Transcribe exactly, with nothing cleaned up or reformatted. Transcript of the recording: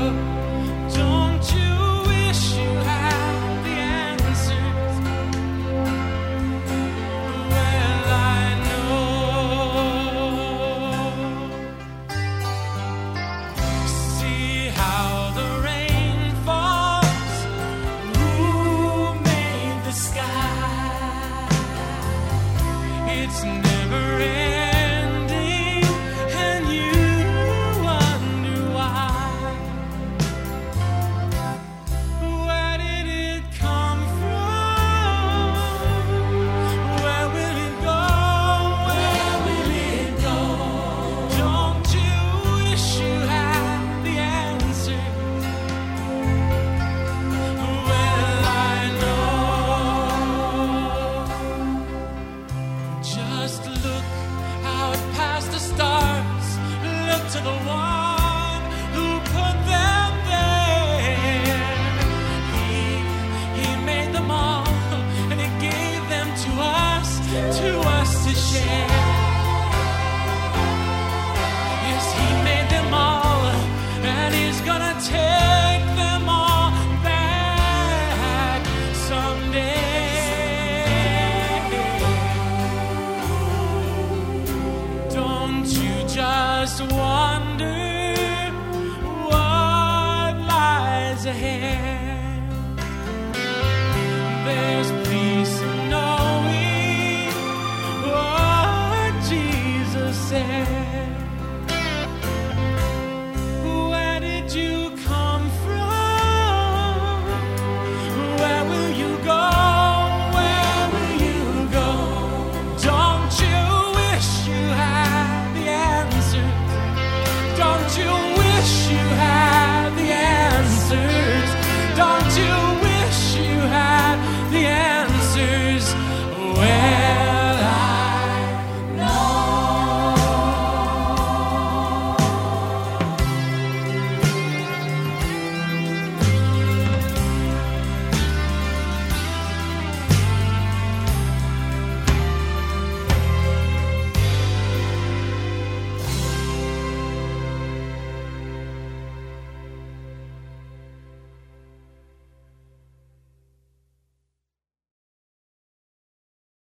Don't you wish you had the answers? Well, I know. See how the rain falls. Who made the sky? It's never ending, and you wonder why. Where did it come from? Where will it go? Where will it go? Don't you wish you had the answers? Well, I know. Just look out past the stars. Look to the one who put them there. He, he made them all, and he gave them to us, to us to share. Yes, he made them all, and he's gonna take them all back someday. Don't you just wonder what lies ahead?